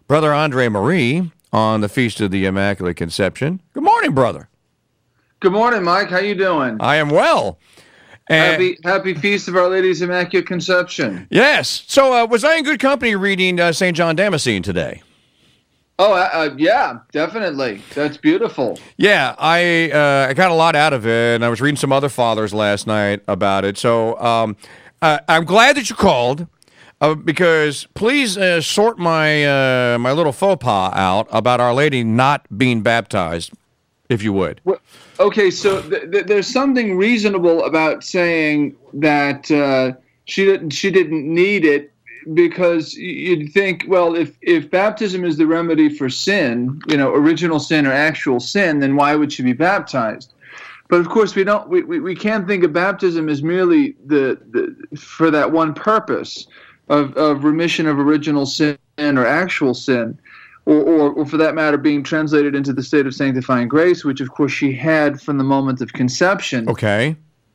Brother Andre Marie on the Feast of the Immaculate Conception. Good morning, brother. Good morning, Mike. How you doing? I am well. Happy Feast of Our Lady's Immaculate Conception. Yes. So was I in good company reading St. John Damascene today? Oh, yeah, definitely. That's beautiful. Yeah, I got a lot out of it, and I was reading some other fathers last night about it. So I'm glad that you called, because please sort my my little faux pas out about Our Lady not being baptized, if you would. Well, okay, so there's something reasonable about saying that she didn't need it, because you'd think, well, if baptism is the remedy for sin, original sin or actual sin, then why would she be baptized? But of course, we can't think of baptism as merely for that one purpose of remission of original sin or actual sin, or for that matter, being translated into the state of sanctifying grace, which of course she had from the moment of conception. Okay.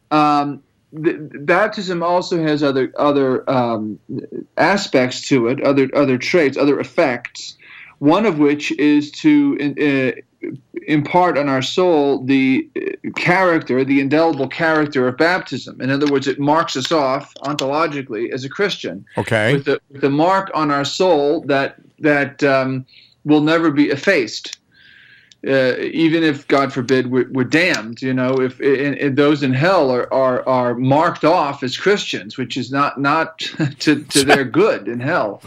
Baptism also has other aspects to it, other traits, other effects. One of which is to impart on our soul the character, the indelible character of baptism. In other words, it marks us off ontologically as a Christian. Okay. With the mark on our soul that will never be effaced. Even if, God forbid, we're damned, if those in hell are marked off as Christians, which is not to their good in hell.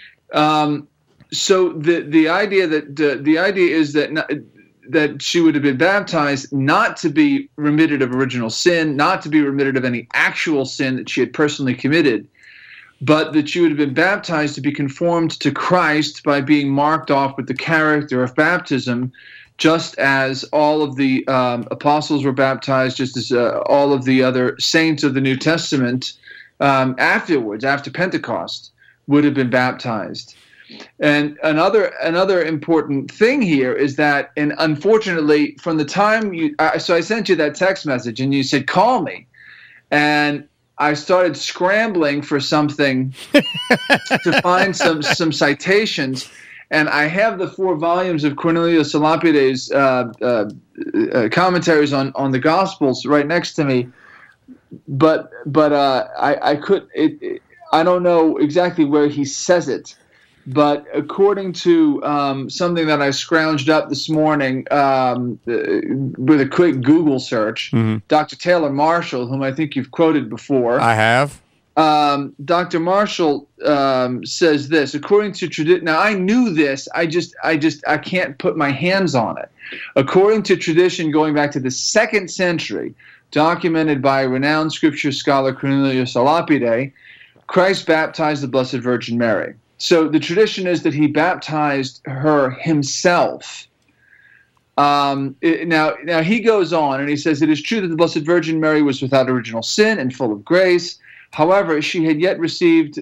So the idea is that she would have been baptized not to be remitted of original sin, not to be remitted of any actual sin that she had personally committed, but that she would have been baptized to be conformed to Christ by being marked off with the character of baptism, just as all of the apostles were baptized, just as all of the other saints of the New Testament afterwards, after Pentecost, would have been baptized. And another important thing here is that, and unfortunately, from the time so I sent you that text message, and you said, call me, and I started scrambling for something to find some citations. And I have the 4 volumes of Cornelius a Lapide's commentaries on the Gospels right next to me, but I don't know exactly where he says it. But according to something that I scrounged up this morning with a quick Google search, Dr. Taylor Marshall, whom I think you've quoted before, I have. Dr. Marshall says this. According to tradition, now I knew this. I can't put my hands on it. According to tradition, going back to the 2nd century, documented by renowned scripture scholar Cornelius a Lapide, Christ baptized the Blessed Virgin Mary. So the tradition is that he baptized her himself. Now he goes on and he says, it is true that the Blessed Virgin Mary was without original sin and full of grace. However, she had yet received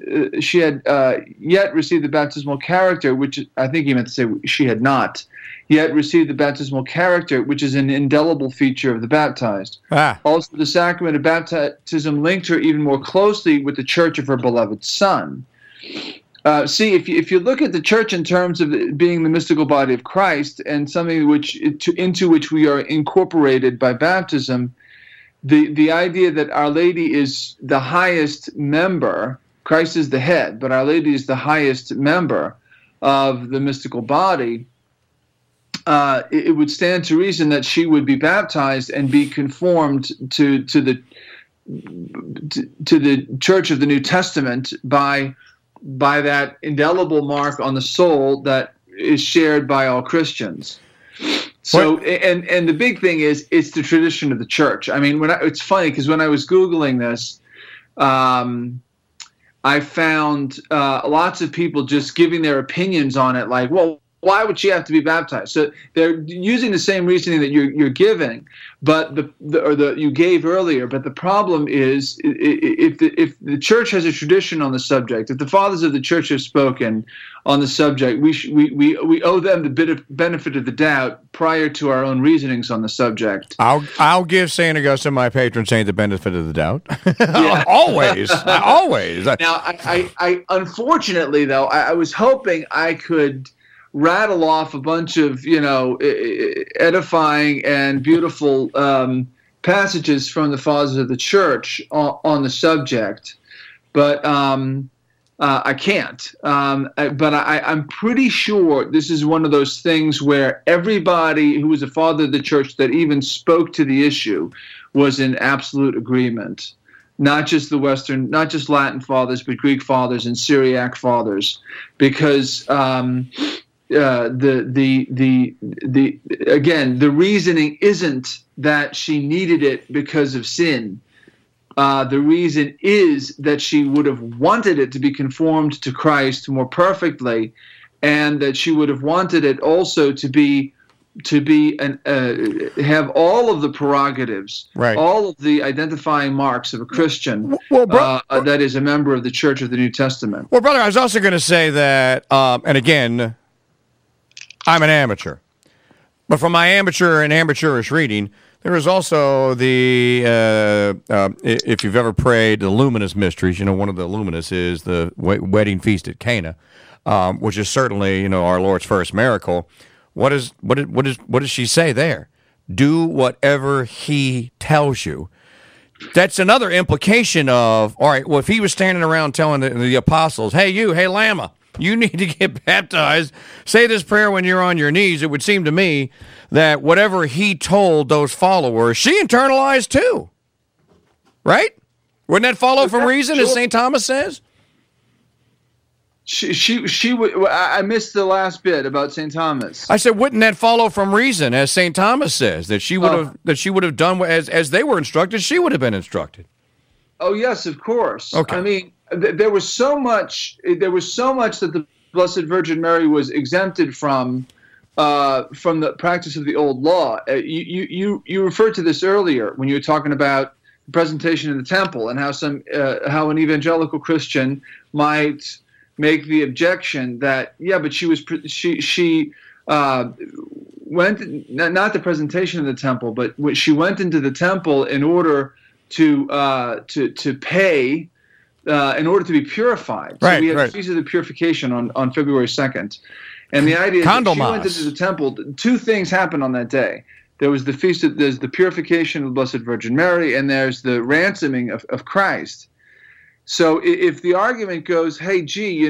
the baptismal character, which I think he meant to say she had not yet received the baptismal character, which is an indelible feature of the baptized. Also, the sacrament of baptism linked her even more closely with the church of her beloved Son. See, if you look at the church in terms of it being the mystical body of Christ and something into which we are incorporated by baptism, the idea that Our Lady is the highest member, Christ is the head, but Our Lady is the highest member of the mystical body, it would stand to reason that she would be baptized and be conformed to the Church of the New Testament by that indelible mark on the soul that is shared by all Christians. So, and the big thing is, it's the tradition of the church. I mean, it's funny because when I was Googling this, I found lots of people just giving their opinions on it, like, well, why would she have to be baptized? So they're using the same reasoning that you're giving, but you gave earlier. But the problem is, if the church has a tradition on the subject, if the fathers of the church have spoken on the subject, we owe them the benefit of the doubt prior to our own reasonings on the subject. I'll give Saint Augustine, my patron saint, the benefit of the doubt. Always. Now, I unfortunately though, I was hoping I could rattle off a bunch of edifying and beautiful passages from the fathers of the church on the subject, but I can't. But I'm pretty sure this is one of those things where everybody who was a father of the church that even spoke to the issue was in absolute agreement. Not just Latin fathers, but Greek fathers and Syriac fathers, because the reasoning isn't that she needed it because of sin. The reason is that she would have wanted it to be conformed to Christ more perfectly, and that she would have wanted it also to have all of the prerogatives, right, all of the identifying marks of a Christian that is a member of the Church of the New Testament. Well, brother, I was also going to say that, and again, I'm an amateur, but from my amateur and amateurish reading, there is also the, if you've ever prayed the Luminous Mysteries, one of the Luminous is the wedding feast at Cana, which is certainly, our Lord's first miracle. What does she say there? Do whatever he tells you. That's another implication of, all right, well, if he was standing around telling the apostles, hey Lama, you need to get baptized, say this prayer when you're on your knees, it would seem to me that whatever he told those followers, she internalized too. Right? Wouldn't that follow from reason, as St. Thomas says? She would. I missed the last bit about St. Thomas. I said, wouldn't that follow from reason, as St. Thomas says, that she would have done as they were instructed, she would have been instructed? Oh yes, of course. Okay. I mean, there was so much that the Blessed Virgin Mary was exempted from the practice of the old law. You referred to this earlier when you were talking about the presentation in the temple and how an evangelical Christian might make the objection that but she went, not the presentation of the temple, but she went into the temple in order to pay. In order to be purified. So we had the Feast of the Purification on February 2nd. And the idea is that she went into the temple. Two things happened on that day. There was there's the purification of the Blessed Virgin Mary, and there's the ransoming of Christ. So if the argument goes, hey, she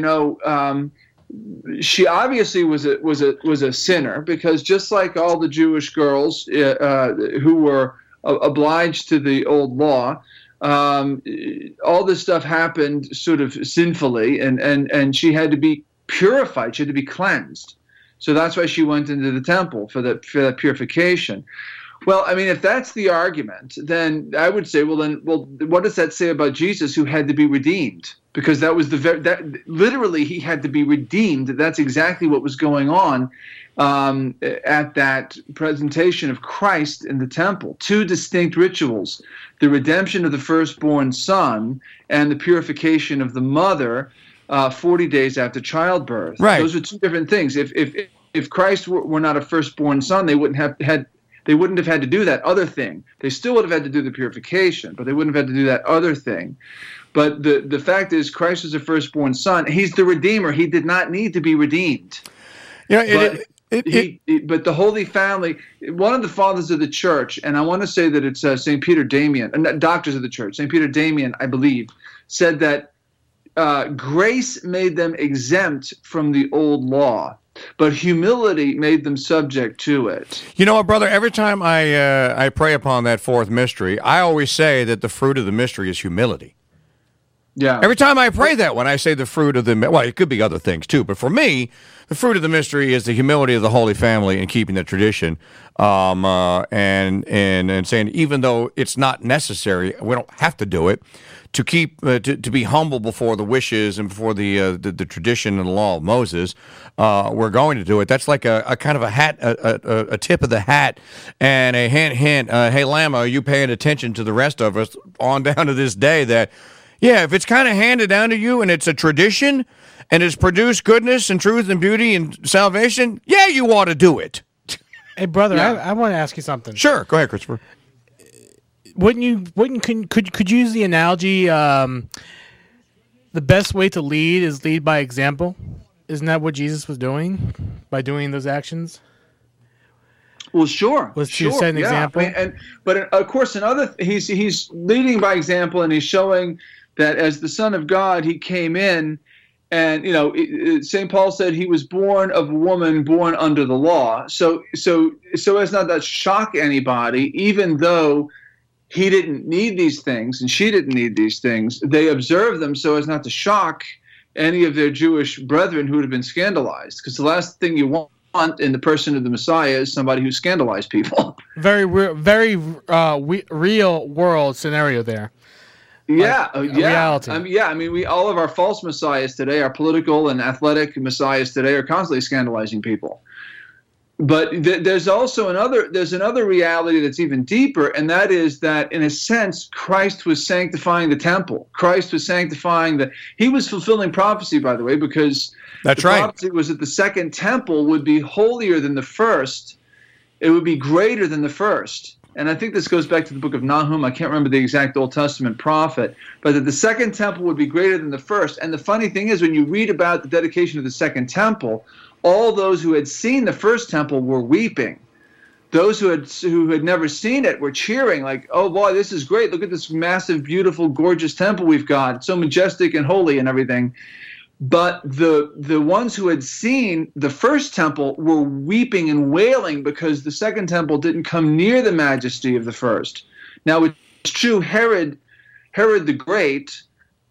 obviously was a sinner, because just like all the Jewish girls who were obliged to the old law, all this stuff happened sort of sinfully, and she had to be purified. She had to be cleansed. So that's why she went into the temple for that purification. Well, I mean, if that's the argument, then I would say, well, what does that say about Jesus, who had to be redeemed? Because that was literally he had to be redeemed. That's exactly what was going on at that presentation of Christ in the temple. Two distinct rituals: the redemption of the firstborn son and the purification of the mother 40 days after childbirth. Right. Those are two different things. If Christ were not a firstborn son, they wouldn't have had to do that other thing. They still would have had to do the purification, but they wouldn't have had to do that other thing. But the fact is, Christ was a firstborn son. He's the Redeemer. He did not need to be redeemed. But the Holy Family, one of the fathers of the church, and I want to say that it's St. Peter Damian, doctors of the church, St. Peter Damian, I believe, said that grace made them exempt from the old law, but humility made them subject to it. You know what, brother? Every time I pray upon that fourth mystery, I always say that the fruit of the mystery is humility. Yeah. Every time I pray that, when I say the fruit of the, well, it could be other things too, but for me, the fruit of the mystery is the humility of the Holy Family and keeping the tradition, and saying even though it's not necessary, we don't have to do it. To keep to be humble before the wishes and before the tradition and the law of Moses, we're going to do it. That's like a kind of a hat, a tip of the hat, and a hint. Hey, Lama, are you paying attention to the rest of us on down to this day? That yeah, if it's kind of handed down to you and it's a tradition and it's produced goodness and truth and beauty and salvation, yeah, you ought to do it. Hey, brother, Yeah. I want to ask you something. Sure, go ahead, Christopher. Could you use the analogy? The best way to lead is lead by example. Isn't that what Jesus was doing by doing those actions? Well, sure. Was to sure, set an yeah. example? But of course, he's leading by example, and he's showing that as the Son of God, he came in, and St. Paul said he was born of a woman born under the law. So as not to shock anybody, even though he didn't need these things and she didn't need these things, they observed them so as not to shock any of their Jewish brethren who would have been scandalized. Because the last thing you want in the person of the Messiah is somebody who scandalized people. Very real world scenario there. Yeah, reality. I mean, we all of our false messiahs today, our political and athletic messiahs today, are constantly scandalizing people. But there's also another reality that's even deeper, and that is that, in a sense, Christ was sanctifying the temple. Christ was sanctifying he was fulfilling prophecy, by the way, because That's the right. prophecy was that the second temple would be holier than the first. It would be greater than the first. And I think this goes back to the book of Nahum. I can't remember the exact Old Testament prophet, but that the second temple would be greater than the first. And the funny thing is, when you read about the dedication of the second temple, all those who had seen the first temple were weeping. Those who had never seen it were cheering, like, "Oh boy, this is great! Look at this massive, beautiful, gorgeous temple we've got. It's so majestic and holy and everything." But the ones who had seen the first temple were weeping and wailing because the second temple didn't come near the majesty of the first. Now it's true, Herod the Great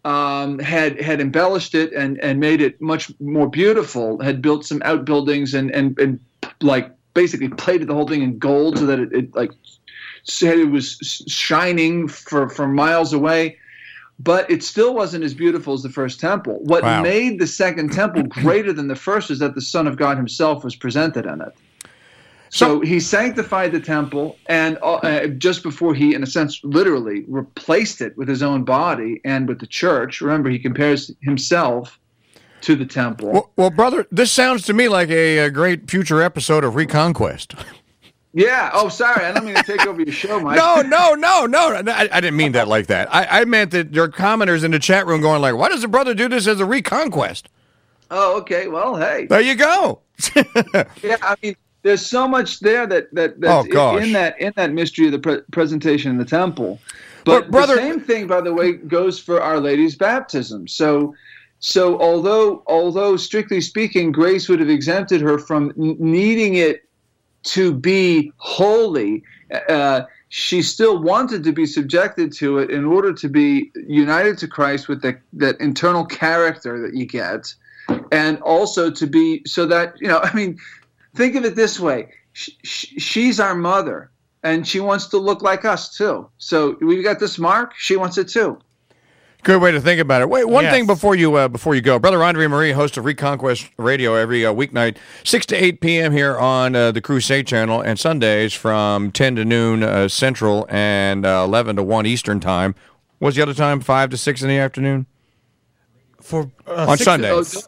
had embellished it and made it much more beautiful. Had built some outbuildings and like basically plated the whole thing in gold so that it like said it was shining for miles away. But it still wasn't as beautiful as the first temple. What made the second temple greater than the first is that the Son of God himself was presented in it. So he sanctified the temple, and just before he, in a sense, literally replaced it with his own body and with the church. Remember, he compares himself to the temple. Well, brother, this sounds to me like a great future episode of Reconquest. Yeah. Oh, sorry. I don't mean to take over your show, Mike. No. I didn't mean that like that. I meant that your commenters in the chat room going like, why does the brother do this as a reconquest? Oh, okay. Well, hey. There you go. Yeah, I mean, there's so much there that's in that mystery of the presentation in the temple. But brother, the same thing, by the way, goes for Our Lady's baptism. So although strictly speaking, grace would have exempted her from needing it to be holy, she still wanted to be subjected to it in order to be united to Christ with that internal character that you get, and also to be so that, I mean, think of it this way. She's our mother, and she wants to look like us too. So we've got this mark. She wants it too. Good way to think about it. Wait, one thing before you go. Brother Andre Marie, host of Reconquest Radio every weeknight, 6 to 8 p.m. here on the Crusade Channel, and Sundays from 10 to noon Central and 11 to 1 Eastern Time. What's the other time? 5 to 6 in the afternoon? On Sundays.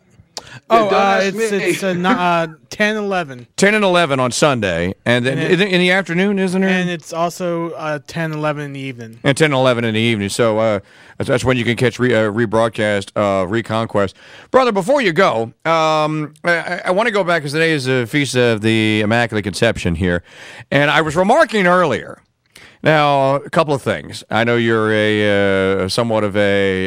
It's 10, 11. 10 and 11 on Sunday, and then in the afternoon, isn't it? And it's also 10, 11 in the evening. And 10 and 11 in the evening. So that's when you can catch rebroadcast Reconquest. Brother, before you go, I want to go back, because today is the Feast of the Immaculate Conception here. And I was remarking earlier. Now, a couple of things. I know you're a somewhat of a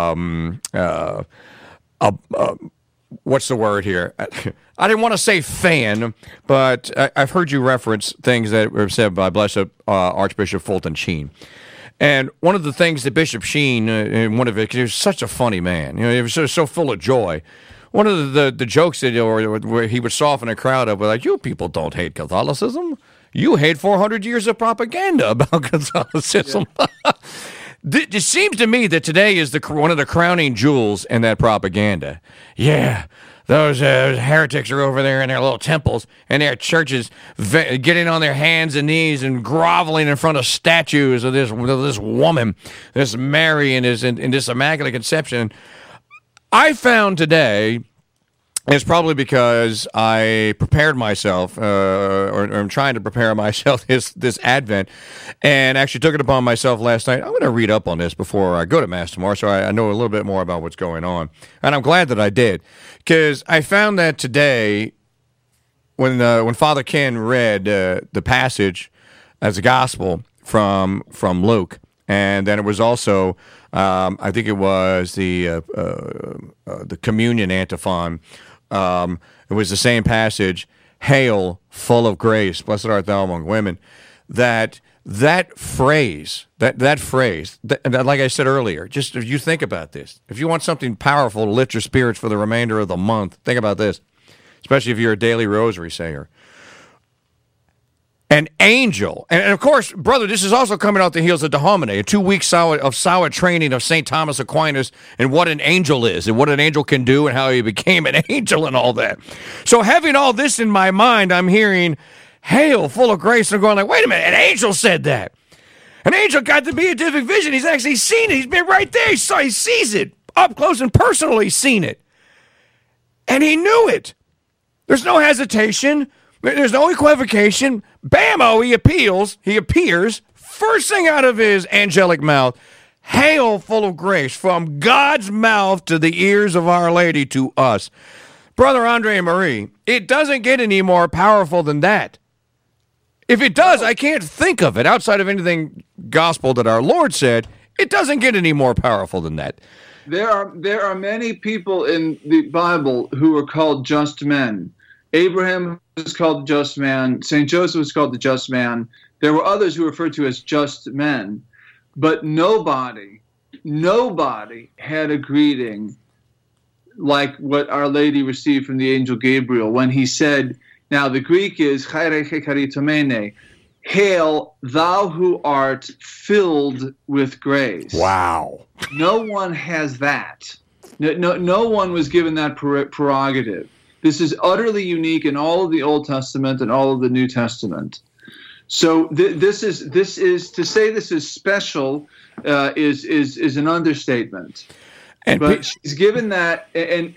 what's the word here? I didn't want to say fan, but I've heard you reference things that were said by Blessed Archbishop Fulton Sheen. And one of the things that Bishop Sheen, in one of it, because he was such a funny man, he was so full of joy. One of the jokes that where he would soften a crowd up with, like, you people don't hate Catholicism. You hate 400 years of propaganda about Catholicism. Yeah. It seems to me that today is one of the crowning jewels in that propaganda. Yeah, those heretics are over there in their little temples and their churches getting on their hands and knees and groveling in front of statues of this woman, this Mary and this Immaculate Conception. I found today, it's probably because I prepared myself, or I'm trying to prepare myself this Advent, and actually took it upon myself last night. I'm going to read up on this before I go to Mass tomorrow, so I know a little bit more about what's going on. And I'm glad that I did, because I found that today, when Father Ken read the passage as a gospel from Luke, and then it was also, I think it was the communion antiphon. It was the same passage, "Hail, full of grace, blessed art thou among women." That phrase, that like I said earlier, just if you think about this, if you want something powerful to lift your spirits for the remainder of the month, think about this, especially if you're a daily rosary sayer. An angel, and of course, brother, this is also coming out the heels of Domine, a 2 week solid training of St. Thomas Aquinas and what an angel is and what an angel can do and how he became an angel and all that. So having all this in my mind, I'm hearing, "Hail, full of grace," and I'm going like, wait a minute, an angel said that. An angel got the beatific vision. He's actually seen it. He's been right there. He sees it up close and personal. He's seen it. And he knew it. There's no hesitation. There's no equivocation. Bam-o, he appears, first thing out of his angelic mouth, "Hail, full of grace," from God's mouth to the ears of Our Lady to us. Brother Andre and Marie, it doesn't get any more powerful than that. If it does, I can't think of it outside of anything gospel that our Lord said. It doesn't get any more powerful than that. There are many people in the Bible who are called just men. Abraham was called the just man. St. Joseph was called the just man. There were others who were referred to as just men. But nobody had a greeting like what Our Lady received from the angel Gabriel when he said, now the Greek is "Chaire charitomene," "Hail, thou who art filled with grace." Wow. No one has that. No one was given that prerogative. This is utterly unique in all of the Old Testament and all of the New Testament. So this is to say this is special is an understatement. But she's given that, and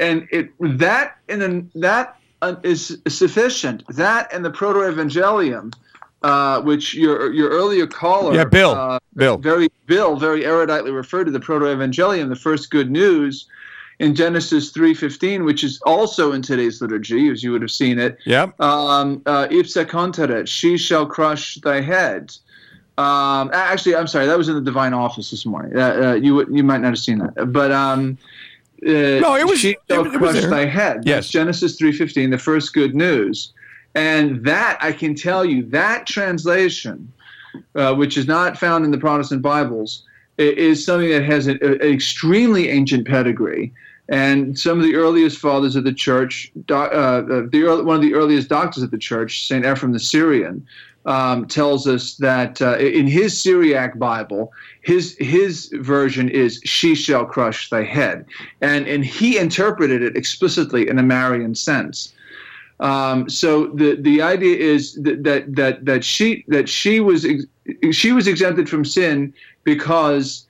that is sufficient. That and the Proto-Evangelium, which your earlier caller, Bill, very eruditely referred to the Proto-Evangelium, the first good news in Genesis 3:15, which is also in today's liturgy, as you would have seen it. Yep. Ipsa conteret, she shall crush thy head. Actually, I'm sorry, that was in the Divine Office this morning. You might not have seen that, but no, it was. She shall crush thy head. Yes. That's Genesis 3:15, the first good news, and that I can tell you that translation, which is not found in the Protestant Bibles, is something that has an extremely ancient pedigree. And some of the earliest fathers of the church, one of the earliest doctors of the church, St. Ephrem the Syrian, tells us that in his Syriac Bible, his version is "she shall crush thy head," and he interpreted it explicitly in a Marian sense. So the idea is that she was exempted from sin because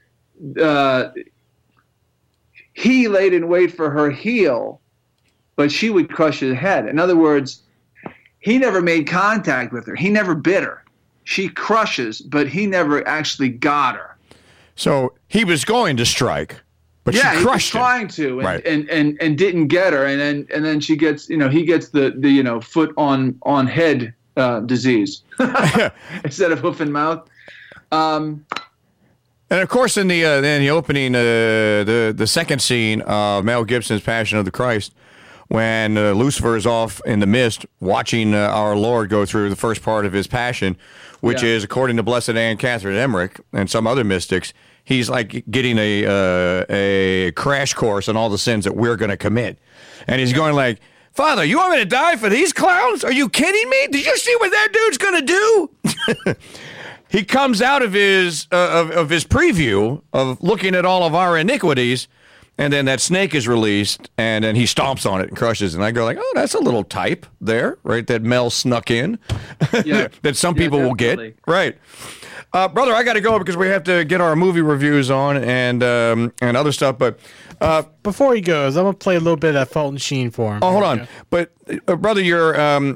he laid in wait for her heel, but she would crush his head. In other words, he never made contact with her. He never bit her. She crushes, but he never actually got her. So he was going to strike, but she crushed him. Yeah, he was trying to, right. and didn't get her, and then she gets, he gets the foot on head disease instead of hoof and mouth. And of course, in the opening, the second scene of Mel Gibson's Passion of the Christ, when Lucifer is off in the mist watching our Lord go through the first part of his passion, which is, according to Blessed Anne Catherine Emmerich and some other mystics, he's like getting a crash course on all the sins that we're going to commit. And he's going like, Father, you want me to die for these clowns? Are you kidding me? Did you see what that dude's going to do? He comes out of his preview of looking at all of our iniquities, and then that snake is released, and then he stomps on it and crushes it. And I go like, oh, that's a little type there, right? That Mel snuck in, that some people will get. Right. Brother, I got to go because we have to get our movie reviews on and other stuff. But before he goes, I'm going to play a little bit of that Fulton Sheen for him. Oh, hold on. But, brother, your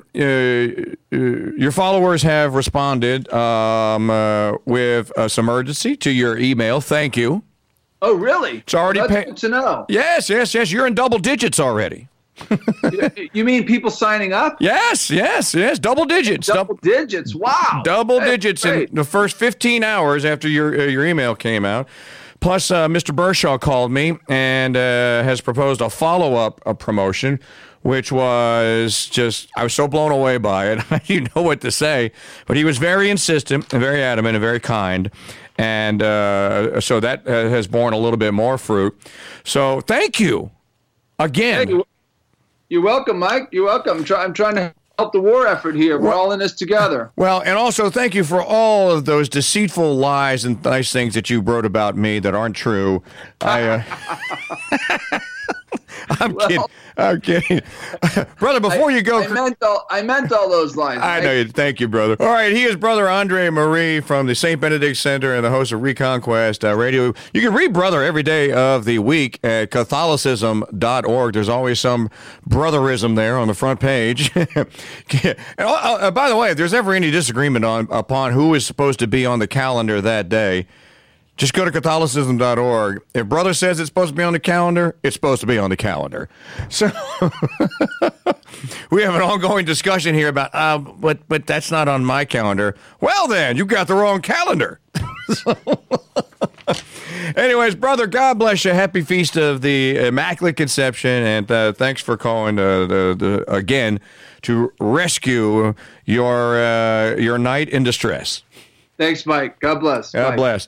followers have responded with some urgency to your email. Thank you. Oh, really? It's already That's good to know. Yes. You're in double digits already. You mean people signing up? Yes. Double digits. Double digits. Wow. Double digits in the first 15 hours after your email came out. Plus, Mr. Bershaw called me and has proposed a follow-up promotion, which was just, I was so blown away by it. I didn't know what to say. But he was very insistent and very adamant and very kind. And so that has borne a little bit more fruit. So thank you again. Hey, you're welcome, Mike. You're welcome. I'm trying to help the war effort here. We're all in this together. Well, and also thank you for all of those deceitful lies and nice things that you wrote about me that aren't true. I'm kidding. Brother, before you go... I meant all those lines. I know you. Thank you, brother. All right, he is Brother Andre Marie from the St. Benedict Center and the host of Reconquest Radio. You can read Brother every day of the week at Catholicism.org. There's always some brotherism there on the front page. And, by the way, if there's ever any disagreement upon who is supposed to be on the calendar that day, just go to Catholicism.org. If Brother says it's supposed to be on the calendar, it's supposed to be on the calendar. So we have an ongoing discussion here about, but that's not on my calendar. Well, then, you've got the wrong calendar. Anyways, Brother, God bless you. Happy Feast of the Immaculate Conception, and thanks for calling again to rescue your knight in distress. Thanks, Mike. God bless. God bless.